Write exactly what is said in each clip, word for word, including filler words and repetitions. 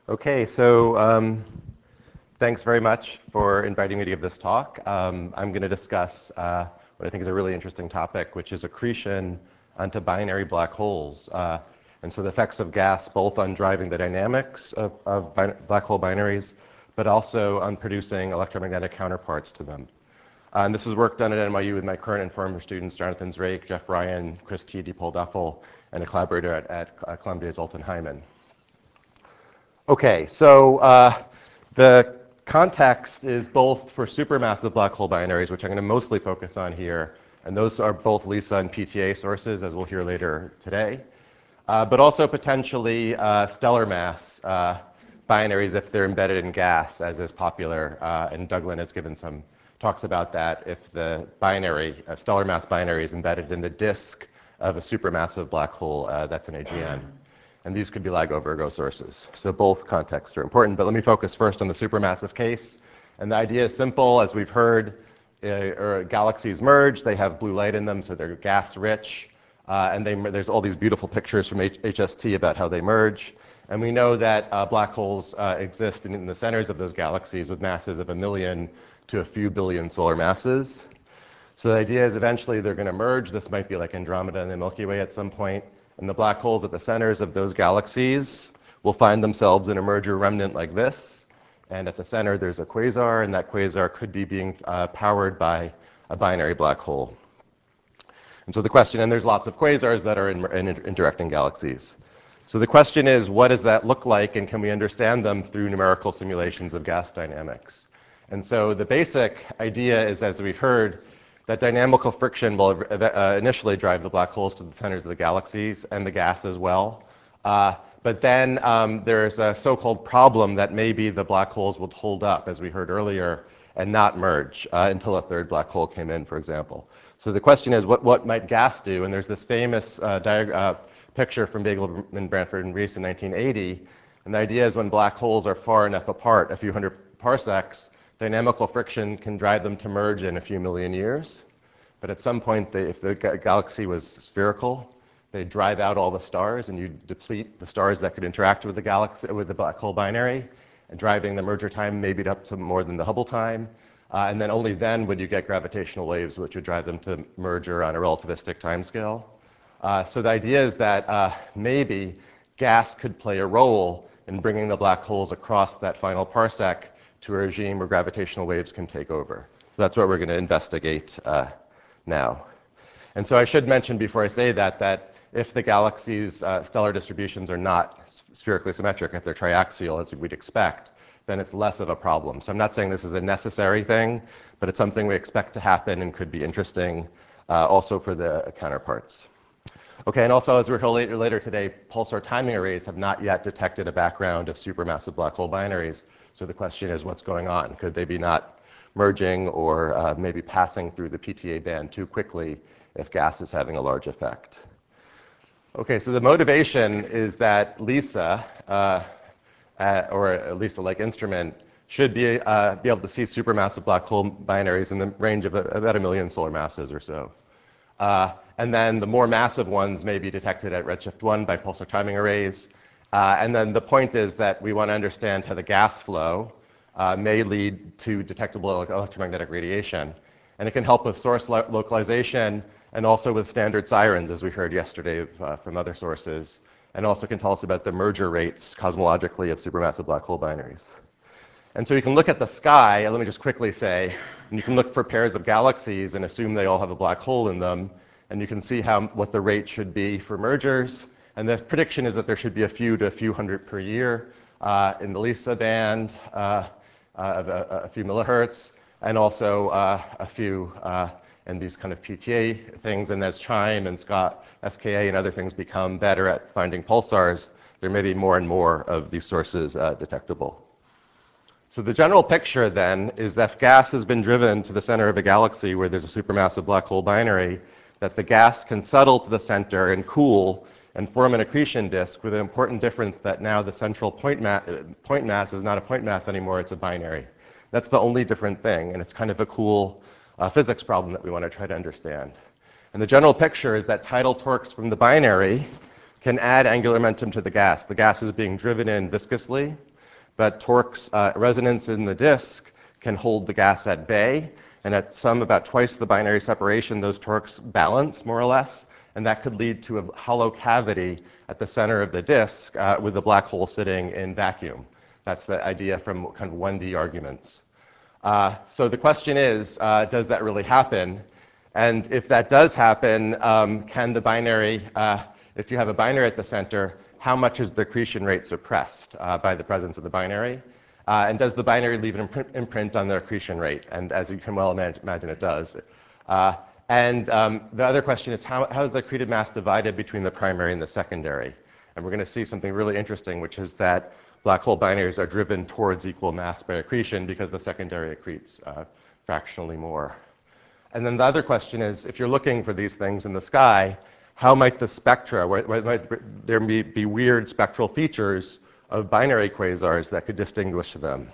Okay, so um, thanks very much for inviting me to give this talk. Um, I'm going to discuss uh, what I think is a really interesting topic, which is accretion onto binary black holes. Uh, and so the effects of gas both on driving the dynamics of, of bin- black hole binaries, but also on producing electromagnetic counterparts to them. Uh, and this was work done at N Y U with my current and former students, Jonathan Drake, Jeff Ryan, Chris T. Paul Duffel, and a collaborator at, at Columbia, Zoltan Hyman. Okay, so uh, the context is both for supermassive black hole binaries, which I'm going to mostly focus on here, and those are both LISA and P T A sources, as we'll hear later today, uh, but also potentially uh, stellar mass uh, binaries if they're embedded in gas, as is popular, uh, and Douglin has given some talks about that if the binary, a stellar mass binary is embedded in the disk of a supermassive black hole uh, that's an A G N. And these could be LIGO Virgo sources. So both contexts are important, but let me focus first on the supermassive case. And the idea is simple, as we've heard, uh, or galaxies merge, they have blue light in them, so they're gas rich. Uh, and they, there's all these beautiful pictures from H- HST about how they merge. And we know that uh, black holes uh, exist in, in the centers of those galaxies with masses of a million to a few billion solar masses. So the idea is eventually they're going to merge. This might be like Andromeda and the Milky Way at some point. And the black holes at the centers of those galaxies will find themselves in a merger remnant like this. And at the center, there's a quasar, and that quasar could be being uh, powered by a binary black hole. And so the question, and there's lots of quasars that are in, in interacting galaxies. So the question is, what does that look like, and can we understand them through numerical simulations of gas dynamics? And so the basic idea is, as we've heard, that dynamical friction will uh, initially drive the black holes to the centers of the galaxies and the gas as well. Uh, but then um, there's a so-called problem that maybe the black holes would hold up, as we heard earlier, and not merge uh, until a third black hole came in, for example. So the question is, what, what might gas do? And there's this famous uh, diag- uh, picture from Beigel, Branford, and Rees in nineteen eighty. And the idea is when black holes are far enough apart, a few hundred parsecs, dynamical friction can drive them to merge in a few million years. But at some point, they, if the ga- galaxy was spherical, they drive out all the stars, and you deplete the stars that could interact with the galaxy, with the black hole binary, and driving the merger time maybe up to more than the Hubble time. Uh, and then only then would you get gravitational waves, which would drive them to merger on a relativistic timescale. Uh, so the idea is that uh, maybe gas could play a role in bringing the black holes across that final parsec to a regime where gravitational waves can take over. So that's what we're going to investigate uh, now. And so I should mention before I say that, that if the galaxy's uh, stellar distributions are not spherically symmetric, if they're triaxial, as we'd expect, then it's less of a problem. So I'm not saying this is a necessary thing, but it's something we expect to happen and could be interesting uh, also for the counterparts. Okay, and also, as we'll hear later, later today, pulsar timing arrays have not yet detected a background of supermassive black hole binaries. So the question is, what's going on? Could they be not merging or uh, maybe passing through the P T A band too quickly if gas is having a large effect? Okay, so the motivation is that LISA, uh, uh, or a LISA-like instrument, should be, uh, be able to see supermassive black hole binaries in the range of a, about a million solar masses or so. Uh, and then the more massive ones may be detected at redshift one by pulsar timing arrays. Uh, and then the point is that we want to understand how the gas flow uh, may lead to detectable electromagnetic radiation. And it can help with source lo- localization and also with standard sirens, as we heard yesterday uh, from other sources, and also can tell us about the merger rates cosmologically of supermassive black hole binaries. And so you can look at the sky, and let me just quickly say, and you can look for pairs of galaxies and assume they all have a black hole in them, and you can see how, what the rate should be for mergers. And the prediction is that there should be a few to a few hundred per year uh, in the LISA band, uh, uh, of a, a few millihertz, and also uh, a few uh, in these kind of P T A things. And as CHIME and Scott, S K A and other things become better at finding pulsars, there may be more and more of these sources uh, detectable. So the general picture then is that if gas has been driven to the center of a galaxy where there's a supermassive black hole binary, that the gas can settle to the center and cool and form an accretion disk, with an important difference that now the central point, ma- point mass is not a point mass anymore, it's a binary. That's the only different thing, and it's kind of a cool uh, physics problem that we want to try to understand. And the general picture is that tidal torques from the binary can add angular momentum to the gas. The gas is being driven in viscously, but torques, uh, resonance in the disk can hold the gas at bay, and at some about twice the binary separation, those torques balance more or less, and that could lead to a hollow cavity at the center of the disk uh, with the black hole sitting in vacuum. That's the idea from kind of one D arguments. Uh, so the question is, uh, does that really happen? And if that does happen, um, can the binary, uh, if you have a binary at the center, how much is the accretion rate suppressed uh, by the presence of the binary? Uh, and does the binary leave an imprint, imprint on the accretion rate? And as you can well imagine, it does. Uh, and um, the other question is, how, how is the accreted mass divided between the primary and the secondary? And we're going to see something really interesting, which is that black hole binaries are driven towards equal mass by accretion because the secondary accretes uh, fractionally more. And then the other question is, if you're looking for these things in the sky, how might the spectra, where, where might there be, be weird spectral features of binary quasars that could distinguish them?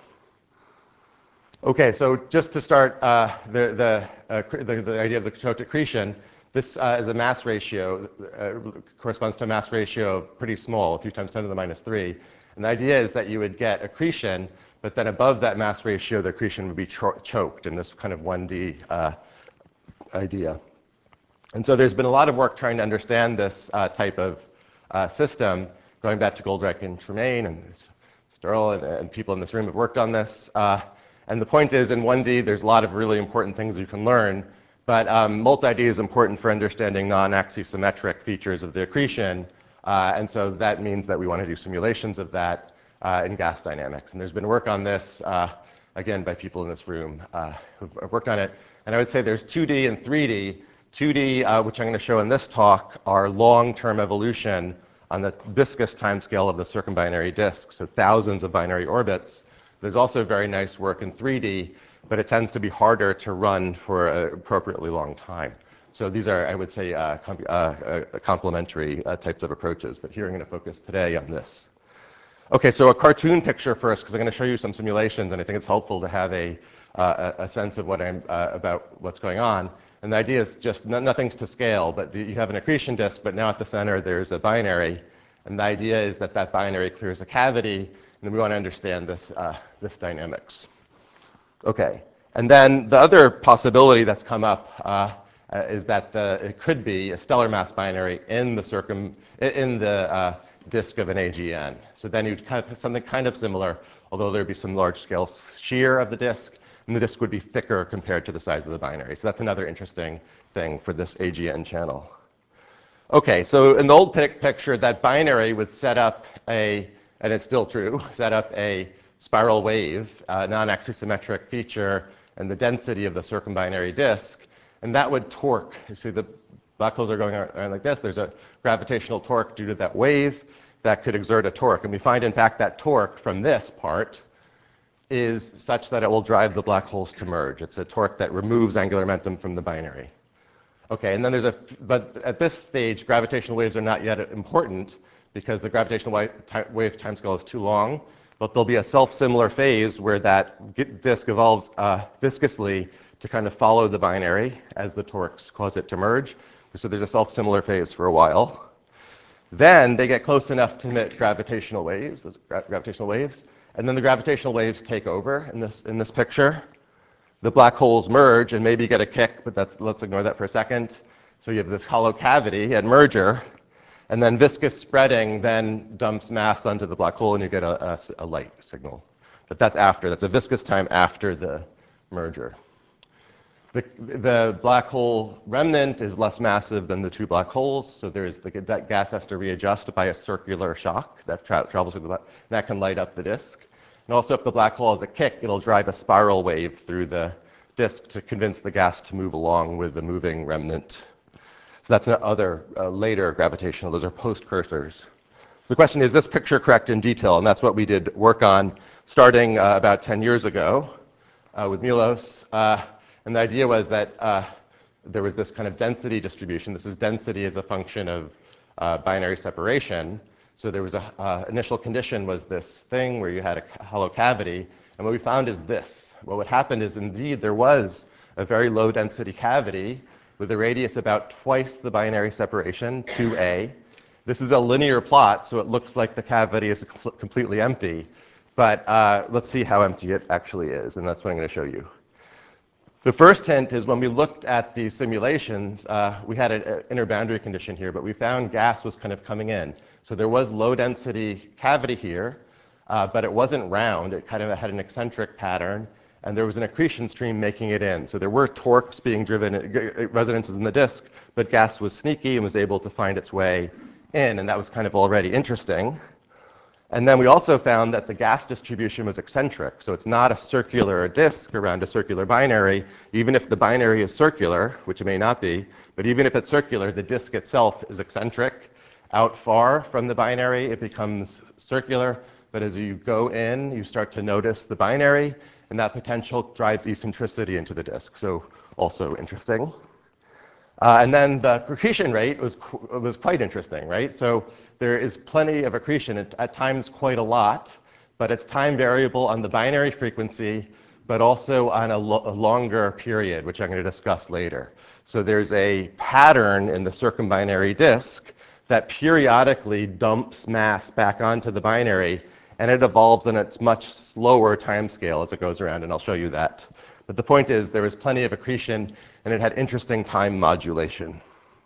Okay, so just to start, uh, the, the, uh, the, the idea of the Choate accretion, this uh, is a mass ratio, uh, corresponds to a mass ratio of pretty small, a few times ten to the minus three. And the idea is that you would get accretion, but then above that mass ratio, the accretion would be cho choked in this kind of one D uh, idea. And so there's been a lot of work trying to understand this uh, type of uh, system, going back to Goldreich and Tremaine, and Sterl and, and people in this room have worked on this. Uh, and the point is, in one D, there's a lot of really important things you can learn, but um, multi-D is important for understanding non-axisymmetric features of the accretion, uh, and so that means that we want to do simulations of that uh, in gas dynamics. And there's been work on this, uh, again, by people in this room uh, who've worked on it. And I would say there's two D and three D. two D, uh, which I'm going to show in this talk, are long-term evolution on the viscous timescale of the circumbinary disk, so thousands of binary orbits. There's also very nice work in three D, but it tends to be harder to run for an appropriately long time. So these are, I would say, uh, com uh, uh, complementary uh, types of approaches, but here I'm going to focus today on this. Okay, so a cartoon picture first, because I'm going to show you some simulations, and I think it's helpful to have a, uh, a sense of what I'm, uh, about what's going on. And the idea is just no, nothing's to scale, but the, you have an accretion disk, but now at the center there's a binary. And the idea is that that binary clears a cavity, and then we want to understand this, uh, this dynamics. Okay, and then the other possibility that's come up uh, uh, is that the, it could be a stellar mass binary in the circum, in the uh, disk of an A G N. So then you'd kind of have something kind of similar, although there'd be some large-scale shear of the disk, and the disk would be thicker compared to the size of the binary. So that's another interesting thing for this A G N channel. Okay, so in the old pic picture, that binary would set up a, and it's still true, set up a spiral wave, uh, non-axisymmetric feature, and the density of the circumbinary disk, and that would torque. You see the black holes are going around like this. There's a gravitational torque due to that wave that could exert a torque. And we find, in fact, that torque from this part is such that it will drive the black holes to merge. It's a torque that removes angular momentum from the binary. Okay, and then there's a, but at this stage, gravitational waves are not yet important because the gravitational wave timescale is too long. But there'll be a self-similar phase where that disk evolves uh, viscously to kind of follow the binary as the torques cause it to merge. So there's a self-similar phase for a while. Then they get close enough to emit gravitational waves, those gra gravitational waves, and then the gravitational waves take over in this, in this picture. The black holes merge and maybe get a kick, but that's, let's ignore that for a second. So you have this hollow cavity at merger, and then viscous spreading then dumps mass onto the black hole, and you get a, a, a light signal. But that's after. That's a viscous time after the merger. The, the black hole remnant is less massive than the two black holes, so there's the, that gas has to readjust by a circular shock that tra travels through the black, that can light up the disk. And also, if the black hole has a kick, it'll drive a spiral wave through the disk to convince the gas to move along with the moving remnant. So that's another uh, later gravitational. Those are post-cursors. So the question is, is this picture correct in detail? And that's what we did work on starting uh, about ten years ago uh, with Milos. Uh, and the idea was that uh, there was this kind of density distribution. This is density as a function of uh, binary separation. So there was a uh, initial condition was this thing where you had a hollow cavity. And what we found is this. Well, what happened is indeed there was a very low density cavity with a radius about twice the binary separation, two A. This is a linear plot, so it looks like the cavity is completely empty. But uh, let's see how empty it actually is, and that's what I'm going to show you. The first hint is when we looked at these simulations, uh, we had an inner boundary condition here, but we found gas was kind of coming in. So there was low density cavity here, uh, but it wasn't round. It kind of had an eccentric pattern, and there was an accretion stream making it in. So there were torques being driven, resonances in the disk, but gas was sneaky and was able to find its way in, and that was kind of already interesting. And then we also found that the gas distribution was eccentric, so it's not a circular disk around a circular binary. Even if the binary is circular, which it may not be, but even if it's circular, the disk itself is eccentric. Out far from the binary, it becomes circular, but as you go in, you start to notice the binary, and that potential drives eccentricity into the disk, so also interesting. Uh, and then the accretion rate was, qu- was quite interesting, right? So there is plenty of accretion, at, at times quite a lot, but it's time variable on the binary frequency, but also on a, lo- a longer period, which I'm going to discuss later. So there's a pattern in the circumbinary disk that periodically dumps mass back onto the binary, and it evolves in its much slower time scale as it goes around, and I'll show you that. But the point is there was plenty of accretion, and it had interesting time modulation.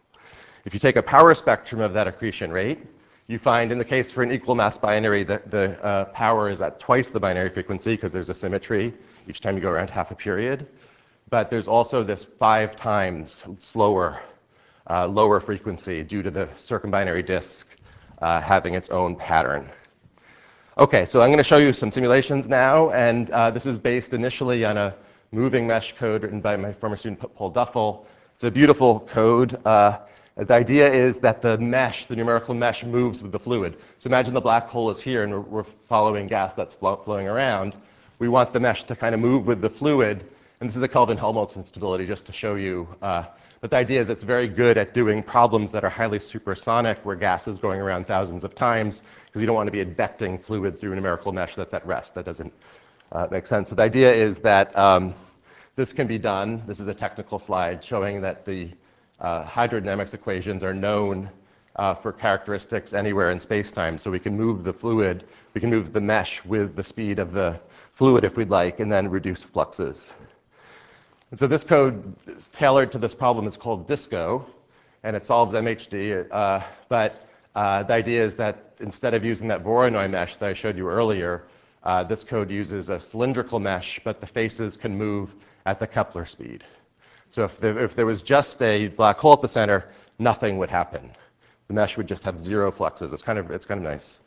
If you take a power spectrum of that accretion rate, you find in the case for an equal mass binary that the uh, power is at twice the binary frequency because there's a symmetry each time you go around half a period. But there's also this five times slower, uh, lower frequency due to the circumbinary disk uh, having its own pattern. Okay, so I'm going to show you some simulations now, and uh, this is based initially on a moving mesh code written by my former student Paul Duffel. It's a beautiful code. Uh, the idea is that the mesh, the numerical mesh, moves with the fluid. So imagine the black hole is here, and we're, we're following gas that's flow, flowing around. We want the mesh to kind of move with the fluid, and this is a Kelvin-Helmholtz instability just to show you. Uh, but the idea is it's very good at doing problems that are highly supersonic, where gas is going around thousands of times, because you don't want to be advecting fluid through a numerical mesh that's at rest. That doesn't uh, make sense. So the idea is that um, this can be done. This is a technical slide showing that the uh, hydrodynamics equations are known uh, for characteristics anywhere in space-time. So we can move the fluid, we can move the mesh with the speed of the fluid if we'd like, and then reduce fluxes. And so this code is tailored to this problem. It's called DISCO, and it solves M H D. Uh, but uh, the idea is that instead of using that Voronoi mesh that I showed you earlier, uh, this code uses a cylindrical mesh, but the faces can move at the Kepler speed. So if there, if there was just a black hole at the center, nothing would happen. The mesh would just have zero fluxes. It's kind of, it's kind of nice.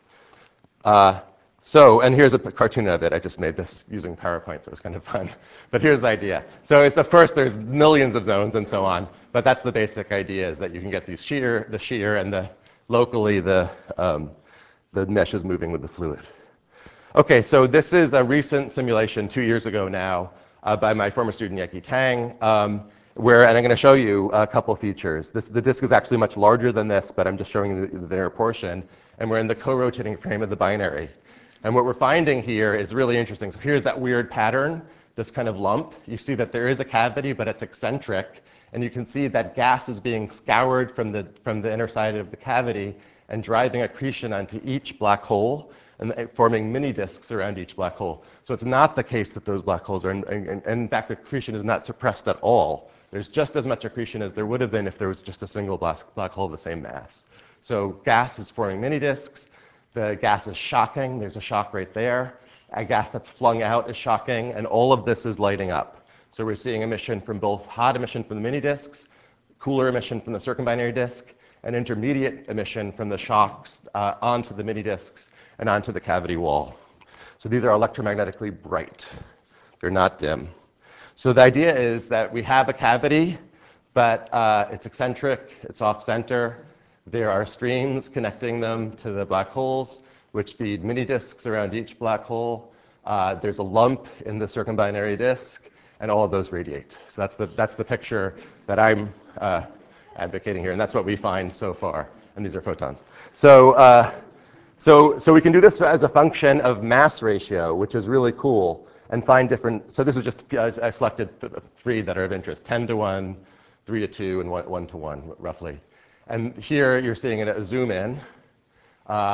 Uh, so, and here's a cartoon of it. I just made this using PowerPoint, so it was kind of fun. But here's the idea. So it's, of course, there's millions of zones and so on, but that's the basic idea, is that you can get these shear, the shear, and the locally the, um, the mesh is moving with the fluid. Okay, so this is a recent simulation two years ago now uh, by my former student Yeki Tang, um, where, and I'm going to show you a couple features. This, the disk is actually much larger than this, but I'm just showing you the, the inner portion, and we're in the co-rotating frame of the binary. And what we're finding here is really interesting. So here's that weird pattern, this kind of lump. You see that there is a cavity, but it's eccentric, and you can see that gas is being scoured from the, from the inner side of the cavity and driving accretion onto each black hole, and forming mini disks around each black hole. So it's not the case that those black holes are, in, in, in fact, accretion is not suppressed at all. There's just as much accretion as there would have been if there was just a single black, black hole of the same mass. So gas is forming mini disks. The gas is shocking. There's a shock right there. A gas that's flung out is shocking, and all of this is lighting up. So we're seeing emission from both hot emission from the mini disks, cooler emission from the circumbinary disk, and intermediate emission from the shocks uh, onto the mini disks and onto the cavity wall. So these are electromagnetically bright. They're not dim. So the idea is that we have a cavity, but uh, it's eccentric, it's off-center. There are streams connecting them to the black holes, which feed mini disks around each black hole. Uh, there's a lump in the circumbinary disk, and all of those radiate. So that's the, that's the picture that I'm uh, advocating here, and that's what we find so far. And these are photons. So, uh, so, so we can do this as a function of mass ratio, which is really cool, and find different. So this is just, I selected three that are of interest: ten to one, three to two, and one to one, roughly. And here you're seeing it a zoom in. Uh,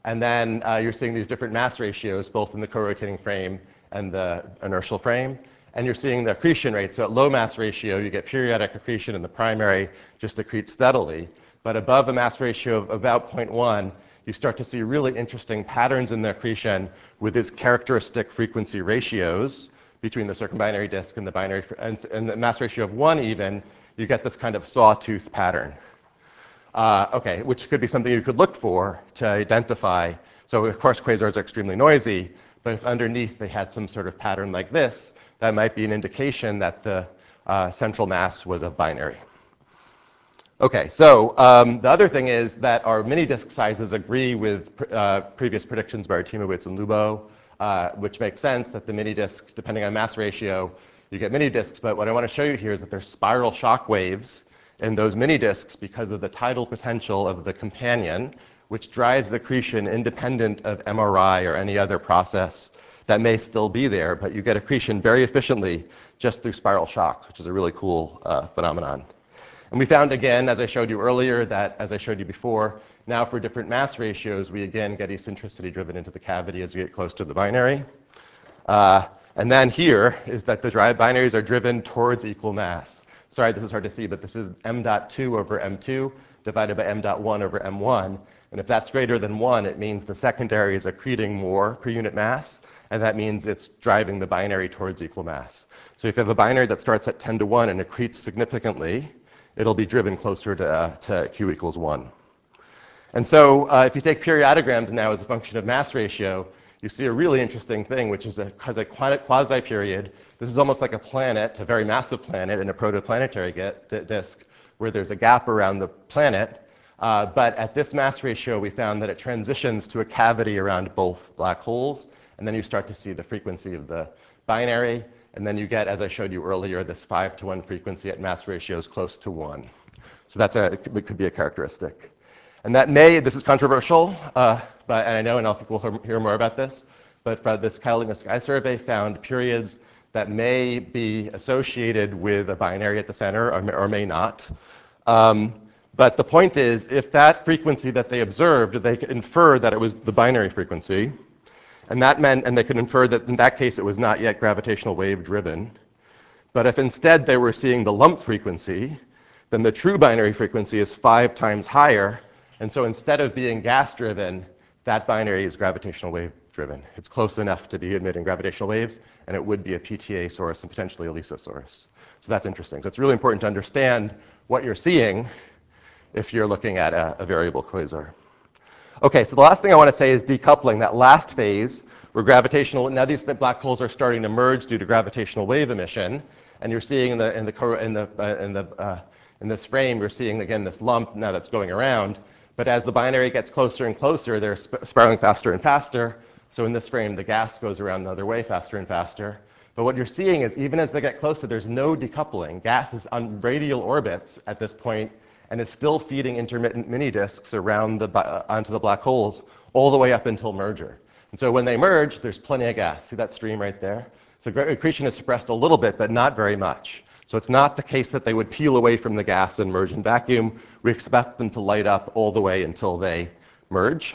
And then uh, you're seeing these different mass ratios, both in the co-rotating frame and the inertial frame. And you're seeing the accretion rate. So at low mass ratio, you get periodic accretion, and the primary just accretes steadily. But above a mass ratio of about zero point one, you start to see really interesting patterns in the accretion with these characteristic frequency ratios between the circumbinary disk and the binary, and, and the mass ratio of one even, you get this kind of sawtooth pattern. Uh, okay, which could be something you could look for to identify. So of course quasars are extremely noisy, but if underneath they had some sort of pattern like this, that might be an indication that the uh, central mass was a binary. Okay, so um, the other thing is that our mini-disk sizes agree with pr uh, previous predictions by Artimowicz and Lubo, uh, which makes sense that the mini-disk, depending on mass ratio, you get mini-disks. But what I want to show you here is that there's spiral shock waves in those mini-disks because of the tidal potential of the companion, which drives accretion independent of M R I or any other process that may still be there. But you get accretion very efficiently just through spiral shocks, which is a really cool uh, phenomenon. And we found again, as I showed you earlier, that as I showed you before, now for different mass ratios, we again get eccentricity driven into the cavity as we get close to the binary. Uh, and then here is that the dry binaries are driven towards equal mass. Sorry, this is hard to see, but this is m dot two over m two divided by m dot one over m one. And if that's greater than one, it means the secondary is accreting more per unit mass, and that means it's driving the binary towards equal mass. So if you have a binary that starts at ten to one and accretes significantly, it'll be driven closer to, uh, to q equals one. And so uh, if you take periodograms now as a function of mass ratio, you see a really interesting thing, which is a, has a quasi-period. This is almost like a planet, a very massive planet in a protoplanetary disk, where there's a gap around the planet. Uh, but at this mass ratio, we found that it transitions to a cavity around both black holes, and then you start to see the frequency of the binary. And then you get, as I showed you earlier, this five to one frequency at mass ratios close to one. So that's a, it could, it could be a characteristic. And that may, this is controversial, uh, but, and I know, and I think we'll hear more about this, but uh, this Catalina Sky Survey found periods that may be associated with a binary at the center or may, or may not. Um, but the point is, if that frequency that they observed, they could infer that it was the binary frequency, and that meant, and they could infer that in that case it was not yet gravitational wave driven. But if instead they were seeing the lump frequency, then the true binary frequency is five times higher. And so instead of being gas driven, that binary is gravitational wave driven. It's close enough to be emitting gravitational waves, and it would be a P T A source and potentially a LISA source. So that's interesting. So it's really important to understand what you're seeing if you're looking at a, a variable quasar. Okay, so the last thing I want to say is decoupling, that last phase where gravitational, now these black holes are starting to merge due to gravitational wave emission, and you're seeing in the, in the, in the, uh, in the, uh, in this frame, you're seeing again this lump now that's going around, but as the binary gets closer and closer, they're sp spiraling faster and faster, so in this frame the gas goes around the other way faster and faster. But what you're seeing is even as they get closer, there's no decoupling. Gas is on radial orbits at this point, and is still feeding intermittent mini-disks around the, uh, onto the black holes all the way up until merger. And so when they merge, there's plenty of gas. See that stream right there? So accretion is suppressed a little bit, but not very much. So it's not the case that they would peel away from the gas and merge in vacuum. We expect them to light up all the way until they merge.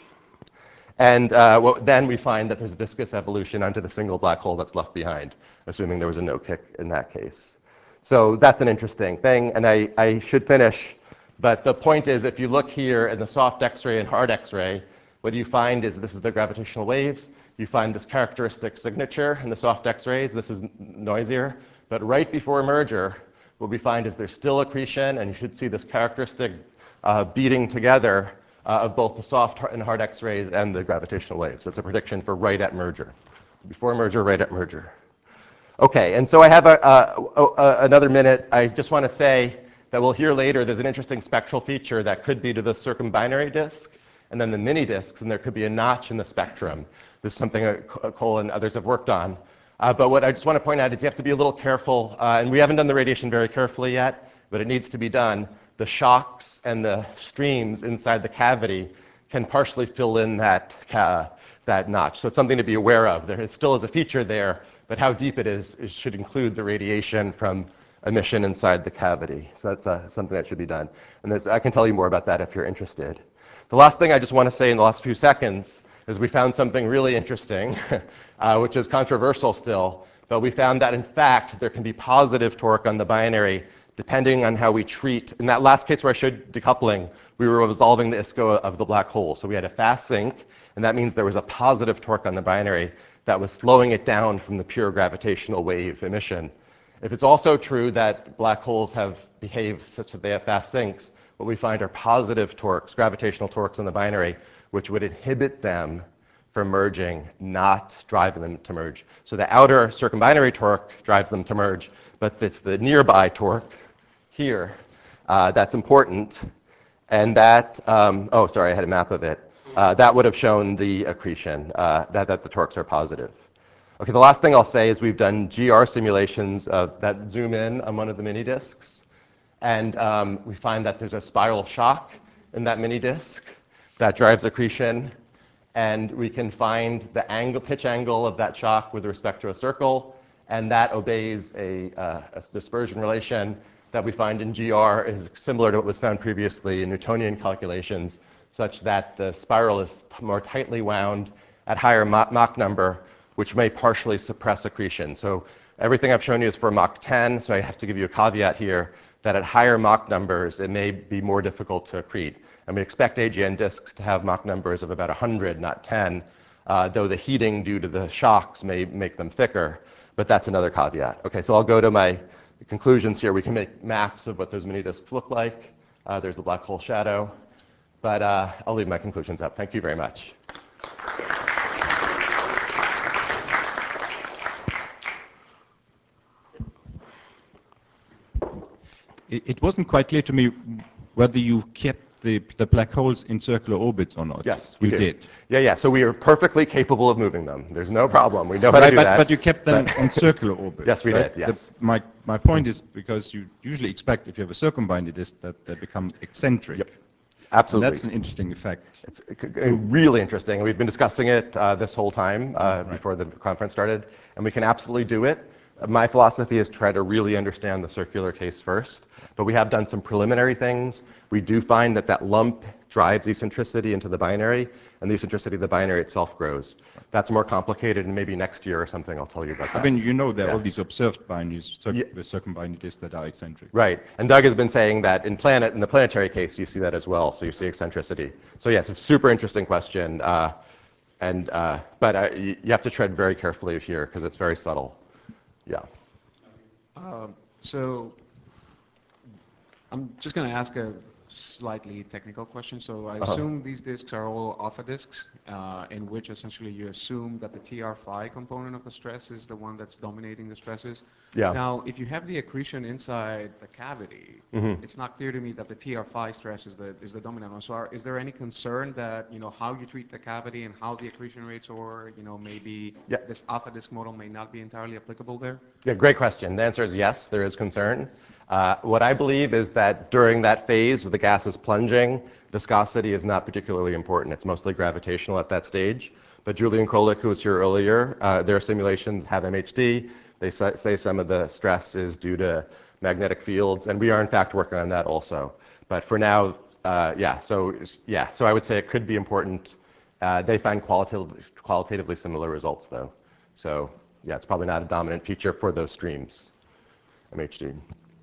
And uh, well, then we find that there's viscous evolution onto the single black hole that's left behind, assuming there was a no kick in that case. So that's an interesting thing, and I, I should finish. But the point is, if you look here in the soft X-ray and hard X-ray, what you find is this is the gravitational waves. You find this characteristic signature in the soft X-rays. This is noisier. But right before merger, what we find is there's still accretion, and you should see this characteristic uh, beating together uh, of both the soft and hard X-rays and the gravitational waves. That's a prediction for right at merger. Before merger, right at merger. Okay, and so I have a, a, a, another minute. I just want to say that we'll hear later there's an interesting spectral feature that could be to the circumbinary disk and then the mini disks, and there could be a notch in the spectrum. This is something Cole and others have worked on. Uh, but what I just want to point out is you have to be a little careful, uh, and we haven't done the radiation very carefully yet, but it needs to be done. The shocks and the streams inside the cavity can partially fill in that, uh, that notch. So it's something to be aware of. There still is a feature there, but how deep it is, it should include the radiation from emission inside the cavity. So that's uh, something that should be done. And I can tell you more about that if you're interested. The last thing I just want to say in the last few seconds is we found something really interesting, uh, which is controversial still, but we found that in fact there can be positive torque on the binary depending on how we treat. In that last case where I showed decoupling, we were resolving the I S C O of the black hole. So we had a fast sink, and that means there was a positive torque on the binary that was slowing it down from the pure gravitational wave emission. If it's also true that black holes have behaved such that they have fast sinks, what we find are positive torques, gravitational torques on the binary, which would inhibit them from merging, not driving them to merge. So the outer circumbinary torque drives them to merge, but it's the nearby torque here uh, that's important. And that, um, oh, sorry, I had a map of it. Uh, that would have shown the accretion, uh, that, that the torques are positive. Okay, the last thing I'll say is we've done G R simulations uh, that zoom in on one of the mini disks. And um, we find that there's a spiral shock in that mini disk that drives accretion. And we can find the angle, pitch angle of that shock with respect to a circle. And that obeys a, uh, a dispersion relation that we find in G R is similar to what was found previously in Newtonian calculations, such that the spiral is t- more tightly wound at higher Mach number, which may partially suppress accretion. So everything I've shown you is for Mach ten, so I have to give you a caveat here that at higher Mach numbers, it may be more difficult to accrete. And we expect A G N disks to have Mach numbers of about one hundred, not ten, uh, though the heating due to the shocks may make them thicker. But that's another caveat. Okay, so I'll go to my conclusions here. We can make maps of what those mini disks look like. Uh, there's the black hole shadow. But uh, I'll leave my conclusions up. Thank you very much. It, it wasn't quite clear to me whether you kept the, the black holes in circular orbits or not. Yes, we you do. did. Yeah, yeah. So we are perfectly capable of moving them. There's no problem. We know how Right, to do but, that. but you kept them on circular orbits. Yes, we right? did. Yes. The, my my point is because you usually expect if you have a circumbinding disk that they become eccentric. Yep. Absolutely. And that's an interesting effect. It's really interesting. We've been discussing it uh, this whole time uh, right. before the conference started, and we can absolutely do it. My philosophy is try to really understand the circular case first, but we have done some preliminary things. We do find that that lump drives eccentricity into the binary, and the eccentricity of the binary itself grows. That's more complicated, and maybe next year or something I'll tell you about that. I mean, you know there are Yeah. all these observed binaries, cir Yeah. with circumbinding disks that are eccentric. Right, and Doug has been saying that in planet, in the planetary case, you see that as well. So you see eccentricity. So yes, it's a super interesting question, uh, and uh, but uh, you have to tread very carefully here because it's very subtle. Yeah. Um, so I'm just going to ask a slightly technical question. So I Uh-huh. assume these disks are all alpha disks, uh, in which essentially you assume that the T R phi component of the stress is the one that's dominating the stresses. Yeah. Now, if you have the accretion inside the cavity, Mhm. it's not clear to me that the T R phi stress is the is the dominant one. So, are, is there any concern that you know how you treat the cavity and how the accretion rates, or you know maybe Yeah. this alpha disk model may not be entirely applicable there? Yeah, great question. The answer is yes, there is concern. Uh, what I believe is that during that phase, the gas is plunging, viscosity is not particularly important. It's mostly gravitational at that stage. But Julian Krolik, who was here earlier, uh, their simulations have M H D. They sa- say some of the stress is due to magnetic fields, and we are in fact working on that also. But for now, uh, yeah, so yeah, so I would say it could be important. Uh, they find qualitatively, qualitatively similar results, though. So yeah, it's probably not a dominant feature for those streams, M H D.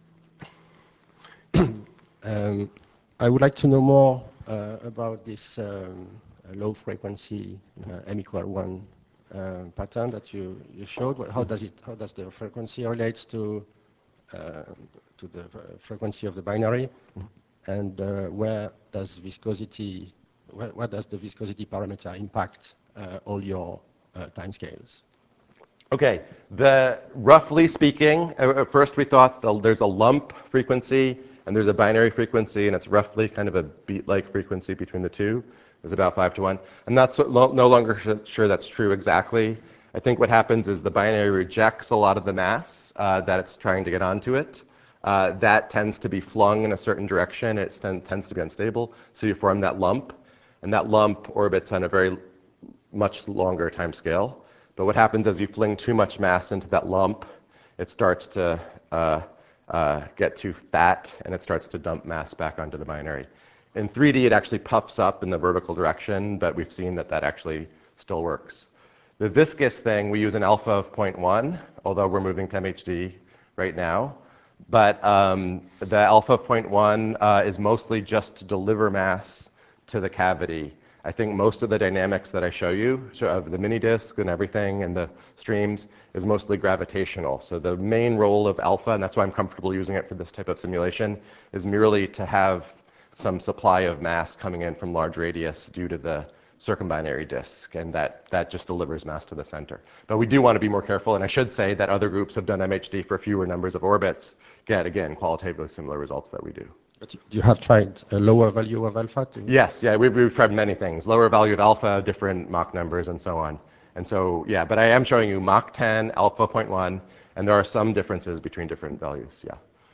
Um, I would like to know more uh, about this um, low frequency uh, M equal one uh, pattern that you, you showed. What- How does it? How does the frequency relates to uh, to the uh, frequency of the binary, and uh, where does viscosity? Where, where does the viscosity parameter impact uh, all your uh, timescales? Okay, the, roughly speaking, uh, at first we thought the, there's a lump frequency and there's a binary frequency, and it's roughly kind of a beat-like frequency between the two. It's about five to one. I'm not so, lo, no longer sh- sure that's true exactly. I think what happens is the binary rejects a lot of the mass uh, that it's trying to get onto it. Uh, that tends to be flung in a certain direction. It ten- tends to be unstable, so you form that lump, and that lump orbits on a very much longer time scale. But what happens as you fling too much mass into that lump, it starts to uh, uh, get too fat, and it starts to dump mass back onto the binary. In three D, it actually puffs up in the vertical direction, but we've seen that that actually still works. The viscous thing, we use an alpha of zero point one, although we're moving to M H D right now. But um, the alpha of zero point one uh, is mostly just to deliver mass to the cavity. I think most of the dynamics that I show you, so of the mini disk and everything and the streams, is mostly gravitational. So the main role of alpha, and that's why I'm comfortable using it for this type of simulation, is merely to have some supply of mass coming in from large radius due to the circumbinary disk, and that, that just delivers mass to the center. But we do want to be more careful, and I should say that other groups have done M H D for fewer numbers of orbits, get, again, qualitatively similar results that we do. But you have tried a lower value of alpha to? Yes, yeah, we've, we've tried many things. Lower value of alpha, different Mach numbers, and so on. And so, yeah, but I am showing you Mach ten, alpha zero point one, and there are some differences between different values, yeah.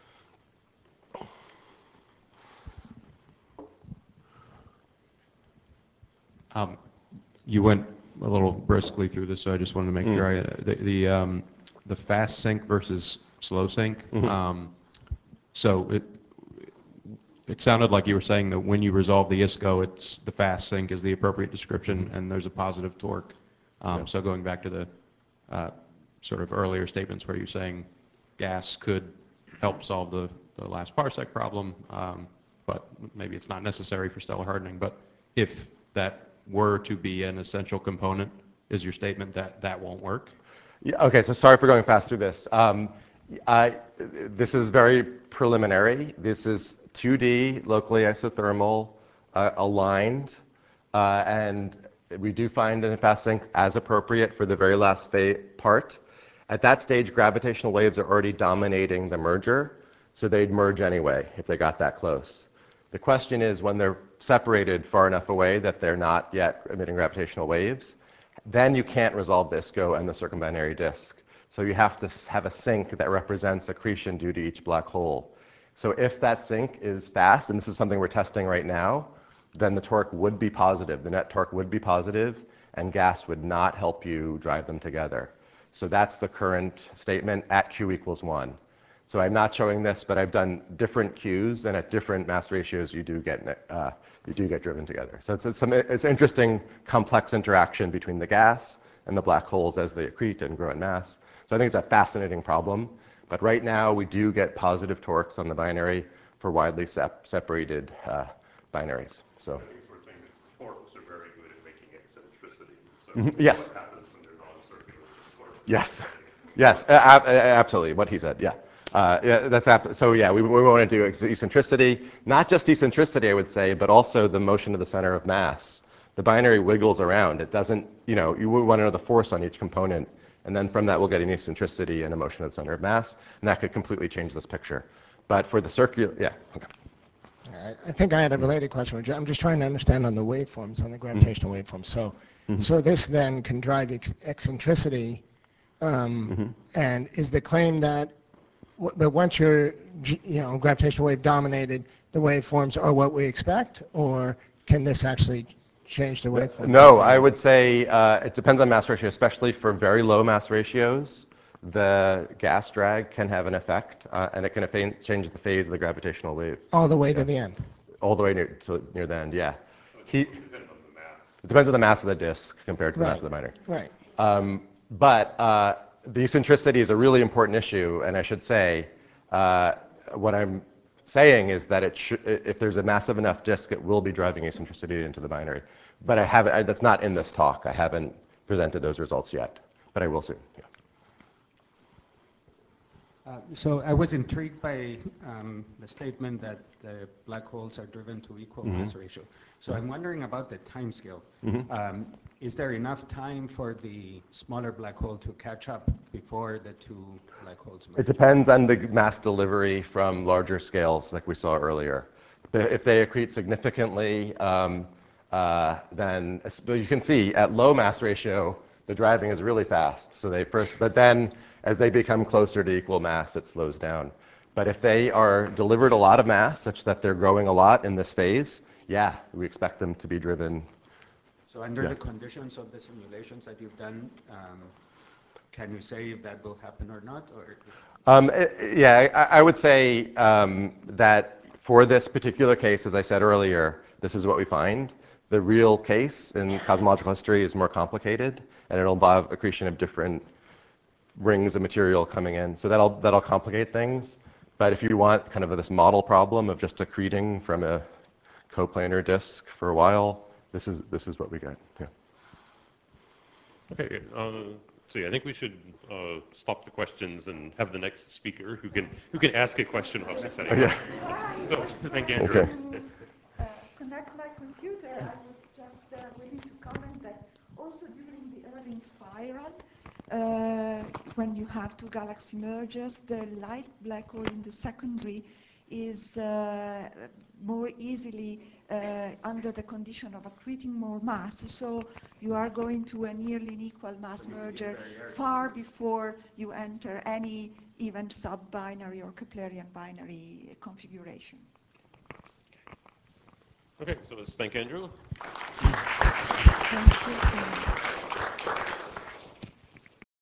Um, you went a little briskly through this, so I just wanted to make mm. sure I, the, the, um, the fast sync versus slow sync. Mm-hmm. um, so it, it sounded like you were saying that when you resolve the I S C O, it's the fast sync is the appropriate description, and there's a positive torque. Um, yeah. So going back to the uh, sort of earlier statements where you're saying gas could help solve the, the last parsec problem, um, but maybe it's not necessary for stellar hardening. But if that were to be an essential component, is your statement that that won't work? Yeah, okay, so sorry for going fast through this. Um, I, this is very preliminary. This is two D, locally isothermal, uh, aligned, uh, and we do find a fast sync as appropriate for the very last part. At that stage, gravitational waves are already dominating the merger, so they'd merge anyway if they got that close. The question is, when they're separated far enough away that they're not yet emitting gravitational waves, then you can't resolve the I S C O and the circumbinary disk. So you have to have a sink that represents accretion due to each black hole. So if that sink is fast, and this is something we're testing right now, then the torque would be positive. The net torque would be positive, and gas would not help you drive them together. So that's the current statement at Q equals one. So I'm not showing this, but I've done different Qs, and at different mass ratios, you do get, uh, you do get driven together. So it's, it's, some, it's an interesting, complex interaction between the gas and the black holes as they accrete and grow in mass. So I think it's a fascinating problem. But right now, we do get positive torques on the binary for widely sep separated uh, binaries. So. I think we're saying that torques are very good at making eccentricity. So mm-hmm. Yes. What happens when they're non-circular torques? Yes. Yes, uh, absolutely, what he said, yeah. Uh, yeah, that's ap so yeah, we, we want to do eccentricity, not just eccentricity, I would say, but also the motion of the center of mass. The binary wiggles around. It doesn't, you know, you want to know the force on each component, and then from that we'll get an eccentricity and a motion of the center of mass, and that could completely change this picture. But for the circular, yeah, okay. I think I had a related question. I'm just trying to understand on the waveforms, on the gravitational mm-hmm. waveforms. So, mm-hmm. so this then can drive ex eccentricity, um, mm-hmm. and is the claim that but once you're, you know, gravitational wave dominated, the waveforms are what we expect, or can this actually change the waveforms? No, I would say uh, it depends on mass ratio, especially for very low mass ratios. The gas drag can have an effect, uh, and it can change the phase of the gravitational wave. All the way yeah. to the end? All the way near, to near the end, yeah. He, it depends on the mass. It depends on the mass of the disk compared to the right. mass of the binary. Right. Um, but uh, the eccentricity is a really important issue, and I should say, uh, what I'm saying is that it should, if there's a massive enough disk, it will be driving eccentricity into the binary. But I haven't, I, that's not in this talk. I haven't presented those results yet, but I will soon. Yeah. Uh, so I was intrigued by um, the statement that the black holes are driven to equal mm-hmm. mass ratio. So I'm wondering about the time scale. Mm-hmm. um, is there enough time for the smaller black hole to catch up before the two black holes merge? It depends on the mass delivery from larger scales, like we saw earlier. If they accrete significantly, um, uh, then you can see at low mass ratio, the driving is really fast. So they first, but then as they become closer to equal mass, it slows down. But if they are delivered a lot of mass, such that they're growing a lot in this phase, yeah, we expect them to be driven. So under yeah. the conditions of the simulations that you've done, um, can you say if that will happen or not? Or um, it, yeah, I, I would say um, that for this particular case, as I said earlier, this is what we find. The real case in cosmological history is more complicated, and it'll involve accretion of different rings of material coming in. So that'll, that'll complicate things. But if you want kind of this model problem of just accreting from a coplanar disk for a while, this is, this is what we get. Yeah. Okay, uh, so yeah, I think we should uh, stop the questions and have the next speaker who can who can ask a question while she's setting Oh, yeah. up. Oh, thank you, Andrew. Okay. Uh, connect my computer, I was just uh, willing to comment that also during the early spiral, uh, when you have two galaxy mergers, the light black hole in the secondary is uh, more easily uh, under the condition of accreting more mass. So you are going to a nearly unequal mass merger far before you enter any even sub-binary or Keplerian binary configuration. Okay, so let's thank Andrew. Thank you.